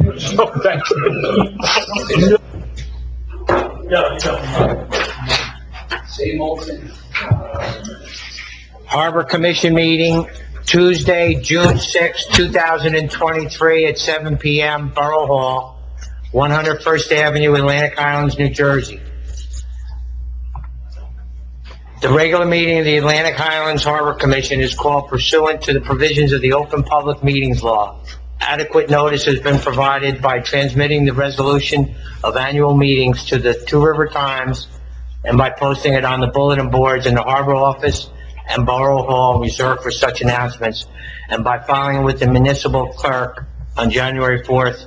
Harbor Commission meeting, Tuesday, June 6, 2023 at 7 p.m., Borough Hall, 100 First Avenue, Atlantic Highlands, New Jersey. The regular meeting of the Atlantic Highlands Harbor Commission is called pursuant to the provisions of the Open Public Meetings Law. Adequate notice has been provided by transmitting the resolution of annual meetings to the Two River Times and by posting it on the bulletin boards in the Harbor Office and Borough Hall reserved for such announcements, and by filing it with the municipal clerk on January 4th,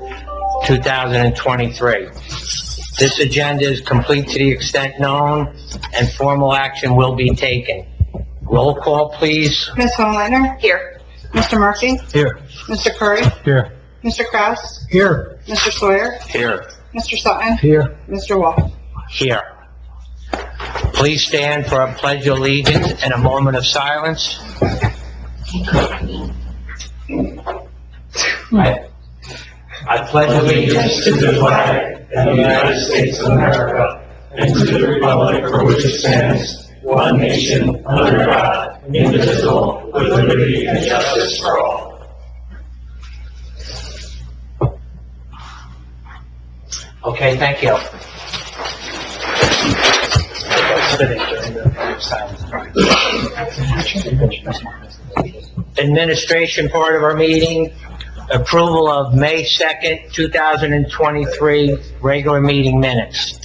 2023. This agenda is complete to the extent known, and formal action will be taken. Roll call, please. Ms. Hohenleitner? Here. Mr. Murphy? Here. Mr. Curry? Here. Mr. Kraus? Here. Mr. Sawyer? Here. Mr. Sutton? Here. Mr. Wall? Here. Please stand for a pledge of allegiance and a moment of silence. I pledge allegiance to the flag of the United States of America and to the republic for which it stands, one nation, under God, indivisible, with liberty and justice for all. Okay, thank you. Administration part of our meeting, approval of May 2nd, 2023 regular meeting minutes.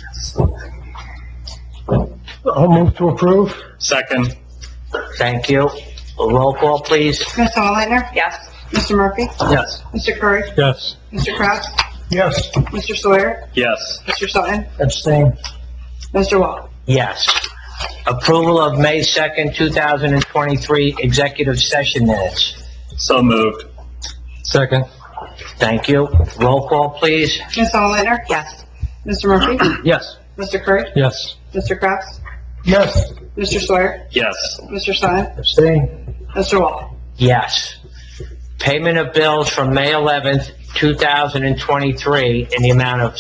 I'll move to approve. Second. Thank you. A roll call, please. Ms. Hohenleitner? Yes. Mr. Murphy? Yes. Mr. Curry? Yes. Mr. Kraus? Yes. Mr. Sawyer? Yes. Mr. Sutton? Abstain. Mr. Wall? Yes. Approval of May 2nd, 2023 executive session minutes. So moved. Second. Thank you. Roll call, please. Ms. Hohenleitner? Yes. Mr. Murphy? Yes. Mr. Curry? Yes. Mr. Kraus? Yes. Mr. Sawyer? Yes. Mr. Sutton? Abstain. Mr. Wall? Yes. Payment of bills from May 11th, 2023 in the amount of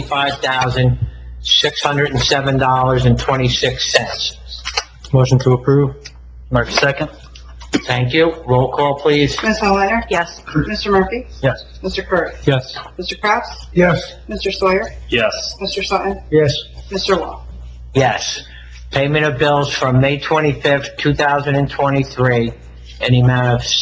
$75,607.26. Motion to approve. Murphy, second. Thank you. Roll call, please. Ms. Hohenleitner? Yes. Mr. Murphy? Yes. Mr. Curry? Yes. Mr. Kraus? Yes. Mr. Sawyer? Yes. Mr. Sutton? Yes. Mr. Wall? Yes. Payment of bills from May 25th, 2023 in the amount of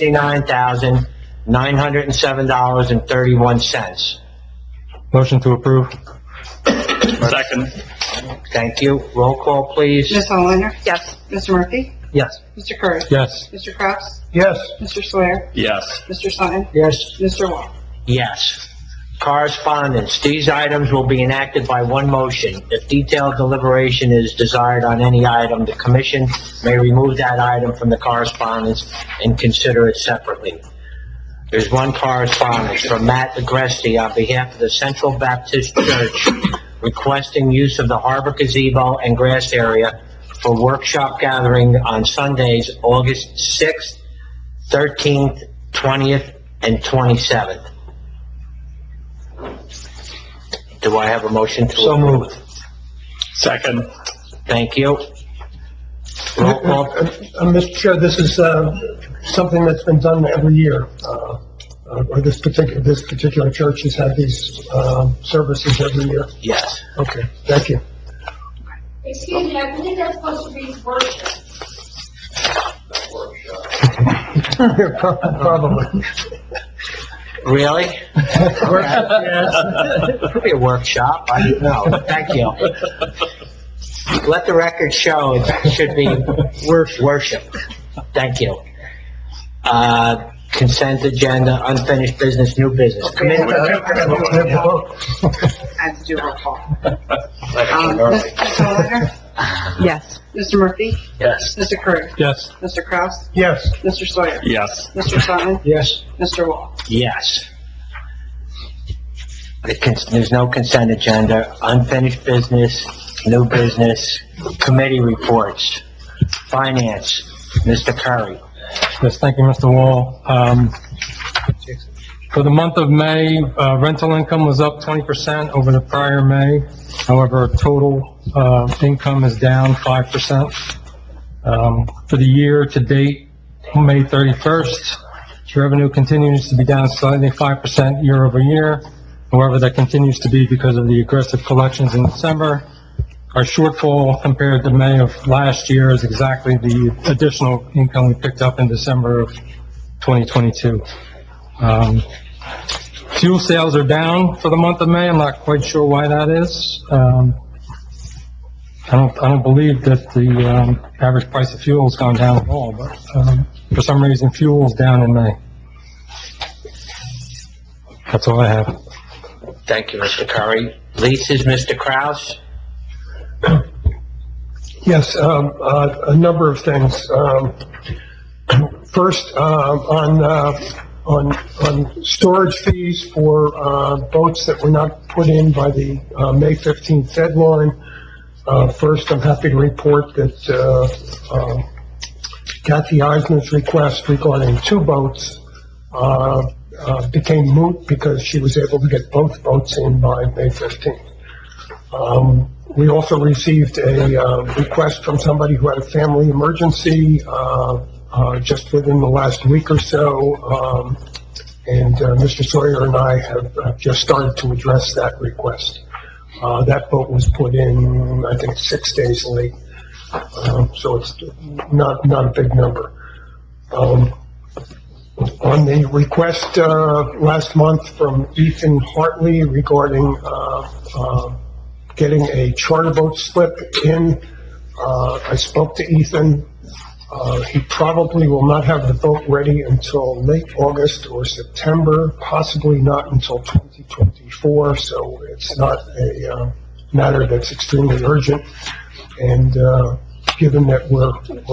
$69,907.31. Motion to approve. Second. Thank you. Roll call, please. Ms. Hohenleitner? Yes. Mr. Murphy? Yes. Mr. Curry? Yes. Mr. Kraus? Yes. Mr. Sawyer? Yes. Mr. Sutton? Yes. Mr. Wall? Yes. Correspondence. These items will be enacted by one motion. If detailed deliberation is desired on any item, the commission may remove that item from the correspondence and consider it separately. There's one correspondence from Matt Agresti on behalf of the Central Baptist Church requesting use of the Harbor Gazebo and grass area for workshop gathering on Sundays, August 6th, 13th, 20th, and 27th. Do I have a motion to So approve? moved. Second. Thank you. Roll call. Mr. Chair, this is something that's been done every year. Or this particular church has had these services every year. Yes. Okay, thank you. Excuse me, I believe that's supposed to be worship. Probably. Really? Yes. Could be a workshop. I don't know. Thank you. Let the record show it should be worship. Thank you. Consent agenda, unfinished business, new business. Committee. I have to do a roll call. Ms. Hohenleitner? Yes. Mr. Murphy? Yes. Mr. Curry? Yes. Mr. Kraus? Yes. Mr. Sawyer? Yes. Mr. Sutton? Yes. Mr. Wall? Yes. There's no consent agenda, unfinished business, new business, committee reports. Finance, Mr. Curry. Yes, thank you, Mr. Wall. For the month of May, rental income was up 20% over the prior May. However, total income is down 5%. For the year to date, May 31st, revenue continues to be down slightly 5% year over year. However, that continues to be because of the aggressive collections in December. Our shortfall compared to May of last year is exactly the additional income we picked up in December of 2022. Fuel sales are down for the month of May. I'm not quite sure why that is. I don't believe that the average price of fuel has gone down at all, but for some reason, fuel is down in May. That's all I have. Thank you, Mr. Curry. Leases, Mr. Kraus? Yes, a number of things. First, on storage fees for boats that were not put in by the May 15th deadline. First, I'm happy to report that Kathy Eisner's request regarding 2 boats became moot because she was able to get both boats in by May 15th. We also received a request from somebody who had a family emergency just within the last week or so, and Mr. Sawyer and I have just started to address that request. That boat was put in, I think, 6 days late, so it's not a big number. On the request last month from Ethan Hartley regarding getting a charter boat slip in, I spoke to Ethan. He probably will not have the boat ready until late August or September, possibly not until 2024, so it's not a matter that's extremely urgent. And given that we're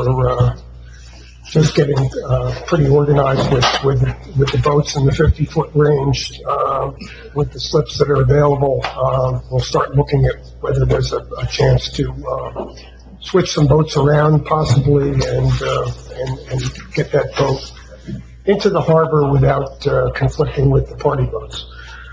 just getting pretty organized with the boats in the 50-foot range, with the slips that are available, we'll start looking at whether there's a chance to switch some boats around possibly and get that boat into the harbor without conflicting with the party boats.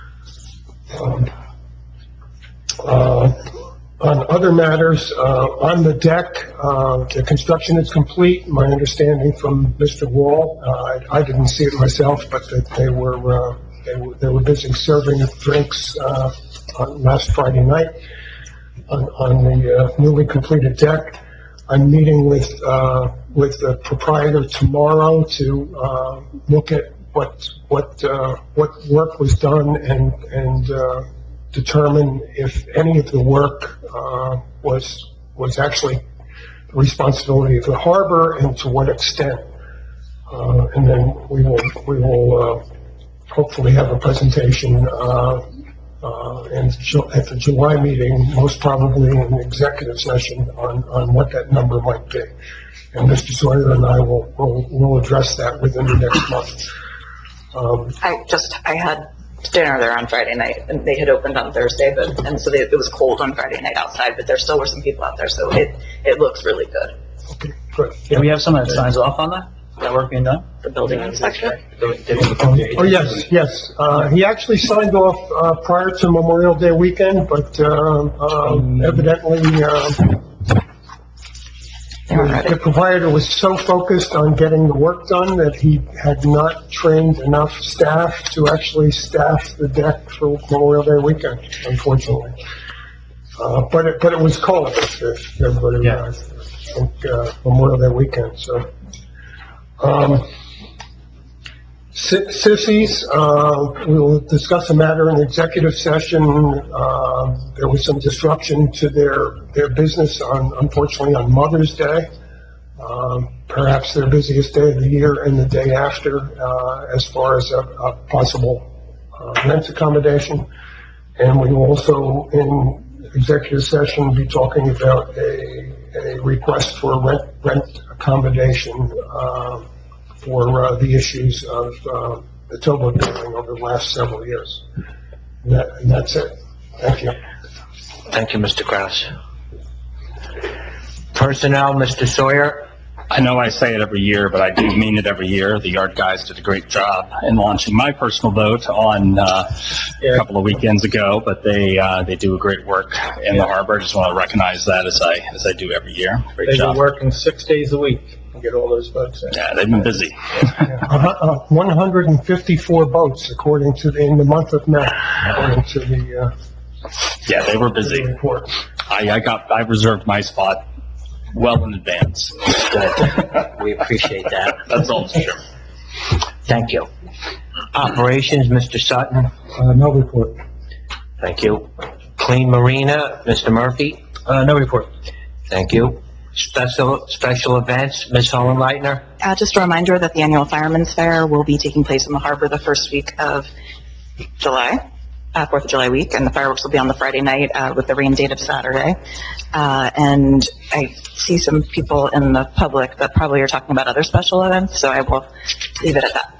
On other matters, on the deck, the construction is complete. My understanding from Mr. Wall, I didn't see it myself, but that they were busy serving drinks last Friday night on the newly completed deck. I'm meeting with the proprietor tomorrow to look at what work was done and determine if any of the work was actually the responsibility of the harbor and to what extent. And then we will hopefully have a presentation at the July meeting, most probably in the executive session on what that number might be. And Mr. Sawyer and I will address that within the next month. I had dinner there on Friday night, and they had opened on Thursday, so it was cold on Friday night outside, but there still were some people out there, so it looks really good. Okay, good. Do we have someone that signs off on that? Is that work being done? The building inspector? Oh, yes. He actually signed off prior to Memorial Day weekend, but evidently the proprietor was so focused on getting the work done that he had not trained enough staff to actually staff the deck for Memorial Day weekend, unfortunately. But it was cold, if everybody realized. I think Memorial Day weekend, so. Sissies, we will discuss a matter in executive session. There was some disruption to their business unfortunately on Mother's Day. Perhaps their busiest day of the year and the day after, as far as a possible rent accommodation. And we will also, in executive session, be talking about a request for rent accommodation for the issues of the Tobo building over the last several years. And that's it. Thank you. Thank you, Mr. Kraus. Personnel, Mr. Sawyer? I know I say it every year, but I do mean it every year. The yard guys did a great job in launching my personal boat on a couple of weekends ago, but they do a great work in the harbor. I just want to recognize that as I do every year. Great They've been job. working 6 days a week to get all those boats in. Yeah, they've been busy. 154 boats in the month of May, according to the Yeah, they were busy. report. I reserved my spot well in advance. Good. We appreciate that. That's all, Mr. Chairman. Thank you. Operations, Mr. Sutton. No report. Thank you. Clean Marina, Mr. Murphy. No report. Thank you. Special events, Ms. Hohenleitner. Just a reminder that the annual Fireman's Fair will be taking place in the harbor the first week of July, 4th of July week, and the fireworks will be on the Friday night with the rain date of Saturday. And I see some people in the public that probably are talking about other special events, so I will leave it at that.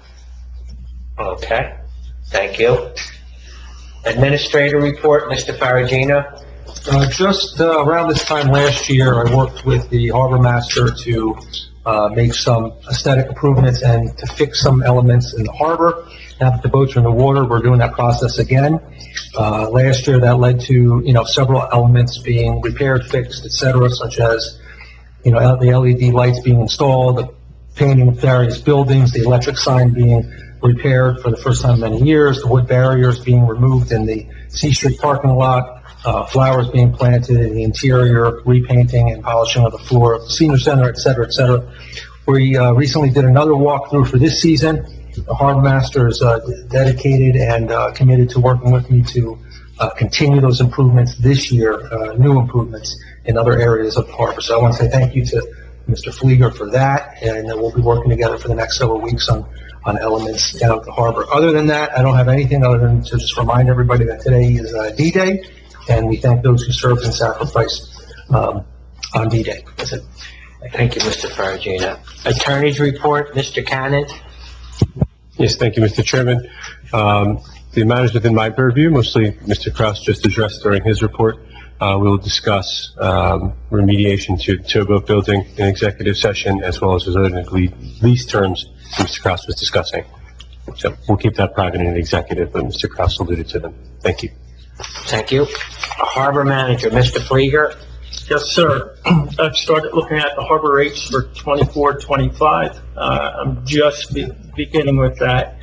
Okay. Thank you. Administrator report, Mr. Faragina. Just around this time last year, I worked with the harbor master to make some aesthetic improvements and to fix some elements in the harbor. Now that the boats are in the water, we're doing that process again. Last year, that led to, several elements being repaired, fixed, et cetera, such as, the LED lights being installed, the painting of various buildings, the electric sign being repaired for the first time in many years, the wood barriers being removed in the C Street parking lot, flowers being planted in the interior, repainting and polishing of the floor of the senior center, et cetera, et cetera. We recently did another walkthrough for this season. The harbor master is dedicated and committed to working with me to continue those improvements this year, new improvements in other areas of the harbor. So I want to say thank you to Mr. Flieger for that, and we'll be working together for the next several weeks on elements down at the harbor. Other than that, I don't have anything other than to just remind everybody that today is D-Day, and we thank those who served and sacrificed on D-Day. That's it. Thank you, Mr. Faragina. Attorney's report, Mr. Cannon. Yes, thank you, Mr. Chairman. The matters within my purview, mostly Mr. Kraus just addressed during his report. We will discuss remediation to Towboat Building in executive session, as well as resiliency lease terms Mr. Kraus was discussing. So we'll keep that private in executive, but Mr. Kraus alluded to them. Thank you. Thank you. Harbor manager, Mr. Flieger. Yes, sir. I've started looking at the harbor rates for 24, 25. I'm just beginning with that.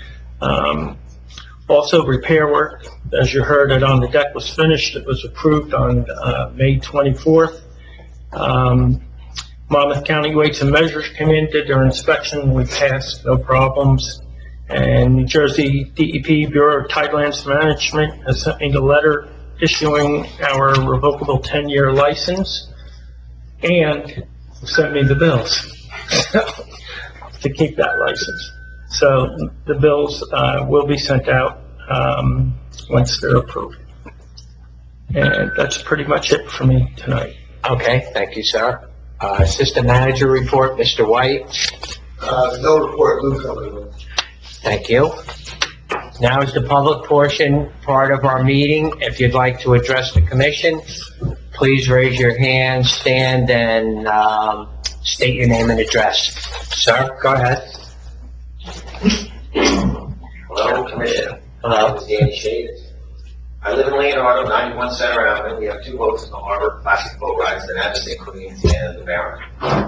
Also, repair work, as you heard, it on the deck was finished. It was approved on May 24th. Monmouth County Weights and Measures came in, did their inspection. We passed, no problems. And New Jersey DEP, Bureau of Tidelands Management, has sent me the letter issuing our revocable 10-year license and sent me the bills to keep that license. So the bills will be sent out once they're approved. And that's pretty much it for me tonight. Okay, thank you, sir. Assistant manager report, Mr. White. No report, Lou Cumberland. Thank you. Now is the public portion part of our meeting. If you'd like to address the commission, please raise your hand, stand, and state your name and address. Sir, go ahead. Hello, Commissioner. Hello. My name is Danny Shade. I live in Leonardo, 91 Center Avenue. We have two boats in the harbor, classic boat rides, the Navasink Queen and the Baron.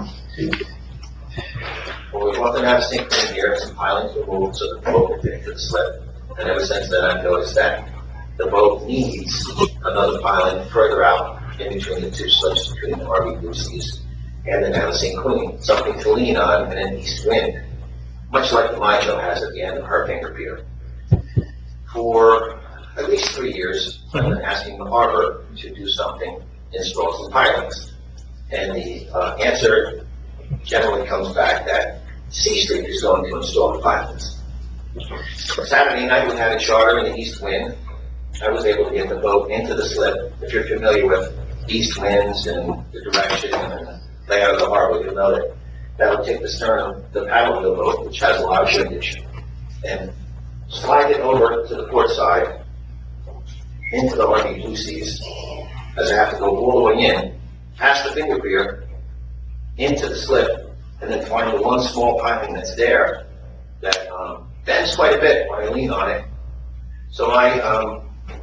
When we bought the Navasink Queen here, some pilings were moved so the boat could fit into the slip. And ever since then, I've noticed that the boat needs another piling further out in between the two slips between the RV Lucy's and the Navasink Queen, something to lean on in an east wind, much like the Majo has at the end of her finger pier. For at least 3 years, I've been asking the harbor to do something, install some pilings. And the answer generally comes back that C Street is going to install the pilings. Saturday night, we had a charter in the east wind. I was able to get the boat into the slip. If you're familiar with east winds and the direction and the layout of the harbor, you'll know that that would take the stern of the paddle wheel boat, which has a lot of shrinkage, and slide it over to the port side into the RV Lucy's, as I have to go all the way in, past the finger pier, into the slip, and then find the one small piling that's there that bends quite a bit when I lean on it. So my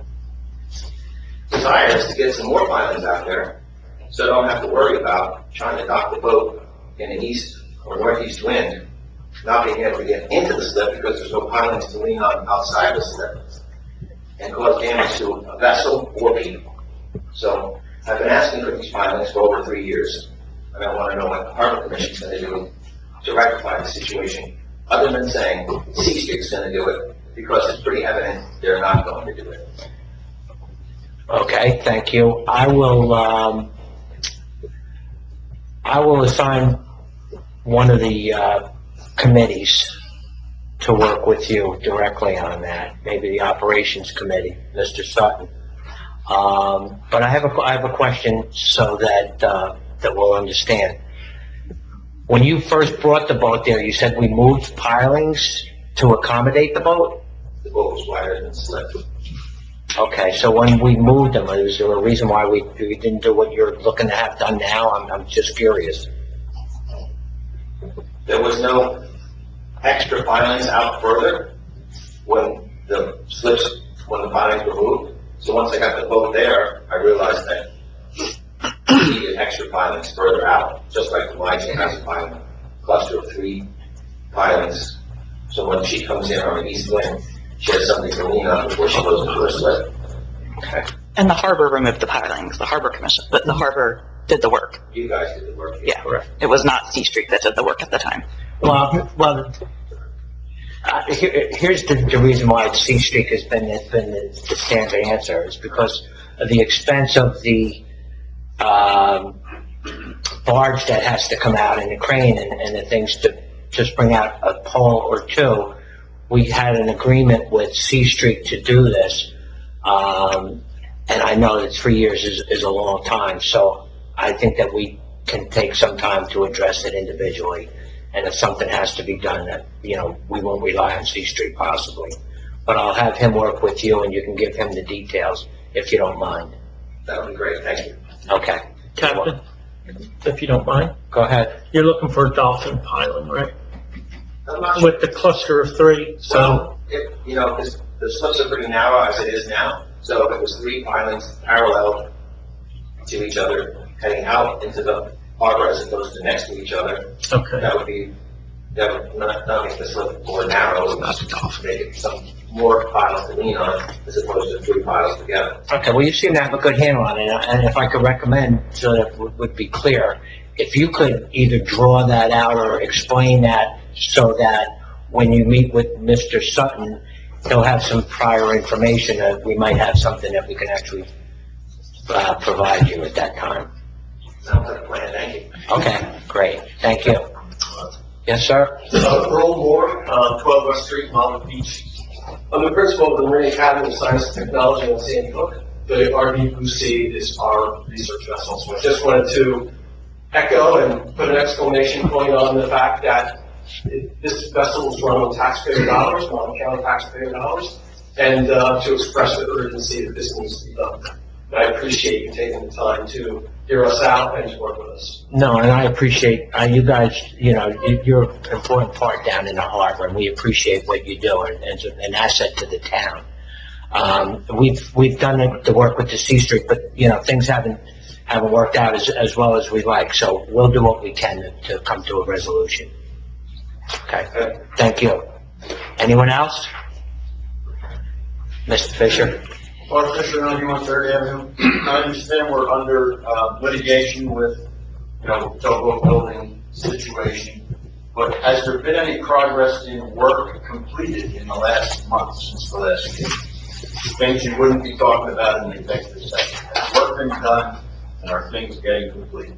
desire is to get some more pilings out there, so I don't have to worry about trying to dock the boat in an east or northeast wind, not being able to get into the slip because there's no pilings to lean on outside the slip, and cause damage to a vessel or people. So I've been asking for these pilings for over 3 years, and I want to know what the Harbor Commission's going to do to rectify the situation, other than saying C Street's going to do it, because it's pretty evident they're not going to do it. Okay, thank you. I will assign one of the committees to work with you directly on that, maybe the operations committee, Mr. Sutton. But I have a question so that we'll understand. When you first brought the boat there, you said we moved pilings to accommodate the boat? The boat was wider than the slip. Okay, so when we moved them, is there a reason why we didn't do what you're looking to have done now? I'm just curious. There was no extra pilings out further when the pilings were moved. So once I got the boat there, I realized that I needed extra pilings further out, just like the Myjan has a piling cluster of 3 pilings. So when she comes in on the east wind, she has something to lean on before she goes into her slip. Okay. And the harbor removed the pilings, the harbor commission, but the harbor did the work. You guys did the work. Yeah, Correct. it was not C Street that did the work at the time. Well, here's the reason why C Street has been the standard answer, is because of the expense of the barge that has to come out and the crane and the things to just bring out a pole or two. We had an agreement with C Street to do this, and I know that 3 years is a long time, so I think that we can take some time to address it individually. And if something has to be done, that, we won't rely on C Street possibly. But I'll have him work with you and you can give him the details if you don't mind. That would be great, thank you. Okay. Captain, if you don't mind, Go ahead. you're looking for a dolphin piling, right? I'm not sure. With the cluster of 3, So, because the slips are pretty narrow as it is now, so if it was 3 pilings parallel to each other, heading out into the harbor as opposed to next to each other, okay. that would not make the slip more narrow, it would make it some more piles to lean on as opposed to 3 piles together. Okay, well, you seem to have a good handle on it, and if I could recommend, so that it would be clear, if you could either draw that out or explain that so that when you meet with Mr. Sutton, he'll have some prior information, that we might have something that we can actually provide you at that time. Sounds like a plan, thank you. Okay, great, thank you. Yes, sir? Earl Moore, 12 West Street, Monmouth Beach. I'm the principal of the Marine Academy of Science and Technology on Sandy Hook. The RV Lucy is our research vessel. So I just wanted to echo and put an exclamation point on the fact that this vessel was run on taxpayer dollars, Monmouth County taxpayer dollars, and to express the urgency that this needs to be done. And I appreciate you taking the time to hear us out and to work with us. No, and I appreciate, you guys, you're an important part down in the harbor, and we appreciate what you do, and it's an asset to the town. We've done the work with the C Street, but, things haven't worked out as well as we like, so we'll do what we can to come to a resolution. Okay, thank you. Anyone else? Mr. Fisher? Mark Fisher, 91 3rd Avenue. I understand we're under litigation with, Tobo building situation, but has there been any progress in work completed in the last month since the last meeting? Things you wouldn't be talking about in the executive session. Has work been done, and are things getting completed?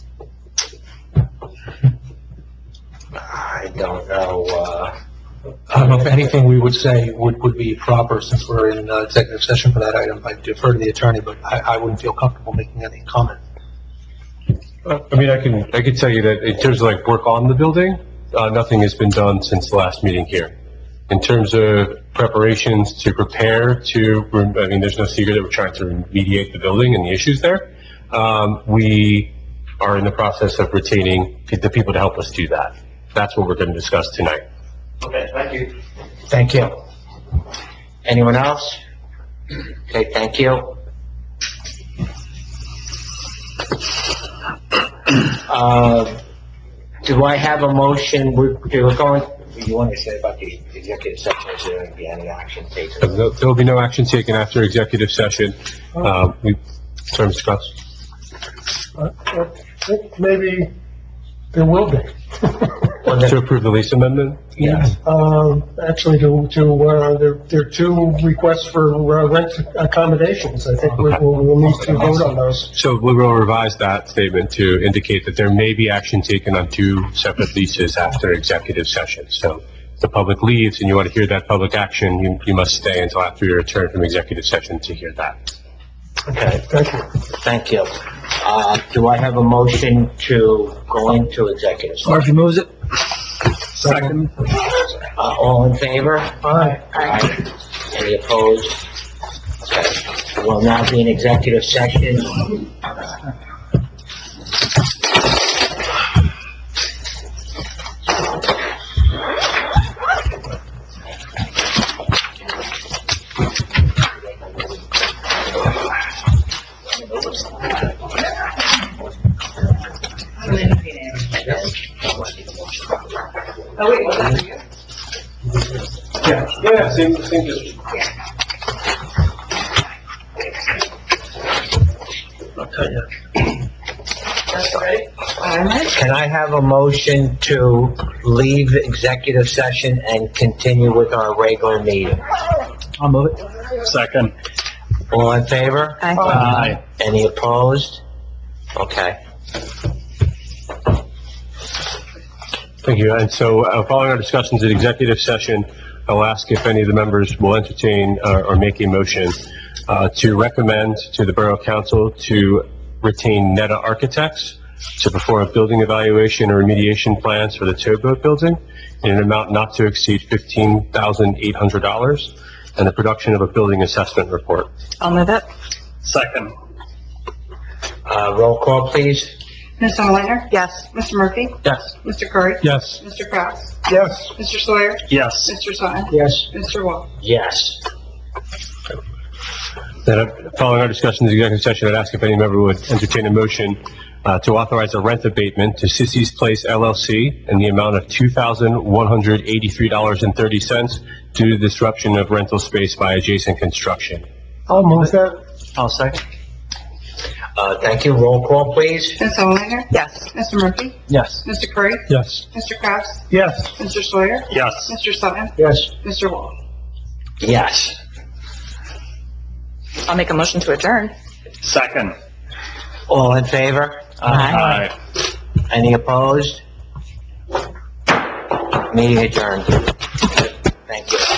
I don't know, I don't know if anything we would say would be proper, since we're in executive session for that item. I defer to the attorney, but I wouldn't feel comfortable making any comment. I mean, I can tell you that in terms of work on the building, nothing has been done since the last meeting here. In terms of preparations to prepare there's no secret that we're trying to remediate the building and the issues there. We are in the process of retaining the people to help us do that. That's what we're going to discuss tonight. Okay, thank you. Thank you. Anyone else? Okay, thank you. Do I have a motion? We're going, you want to say about the executive session, is there going to be any action taken? There will be no action taken after executive session. Sorry, Mr. Kraus. Maybe there will be. To approve the lease amendment? Yes. Actually, there are two requests for rent accommodations. I think we'll need to vote on those. So we will revise that statement to indicate that there may be action taken on two separate leases after executive session. So if the public leaves and you want to hear that public action, you must stay until after you return from executive session to hear that. Okay, Thank you. thank you. Do I have a motion to go into executive session? Murphy moves it. Second. All in favor? Aye. Aye. Any opposed? Okay, we'll now be in executive session. Oh, wait, was that you? Yeah, same district. That's ready? All right. Can I have a motion to leave executive session and continue with our regular meeting? I'll move it. Second. All in favor? Aye. Aye. Any opposed? Okay. Thank you. And so following our discussions in executive session, I'll ask if any of the members will entertain or make a motion to recommend to the Borough Council to retain Netta Architects to perform a building evaluation or remediation plans for the towboat building in an amount not to exceed $15,800 and the production of a building assessment report. I'll move it. Second. Roll call, please. Ms. Onleiner? Yes. Mr. Murphy? Yes. Mr. Curry? Yes. Mr. Kraus? Yes. Mr. Sawyer? Yes. Mr. Sutton? Yes. Mr. Wall? Yes. Then, following our discussions in executive session, I'd ask if any member would entertain a motion to authorize a rent abatement to Sissy's Place LLC in the amount of $2,183.30 due to disruption of rental space by adjacent construction. I'll move that. I'll second. Thank you. Roll call, please. Ms. Onleiner? Yes. Mr. Murphy? Yes. Mr. Curry? Yes. Mr. Kraus? Yes. Mr. Sawyer? Yes. Mr. Sutton? Yes. Mr. Wall? Yes. I'll make a motion to adjourn. Second. All in favor? Aye. Any opposed? Meeting adjourned. Thank you.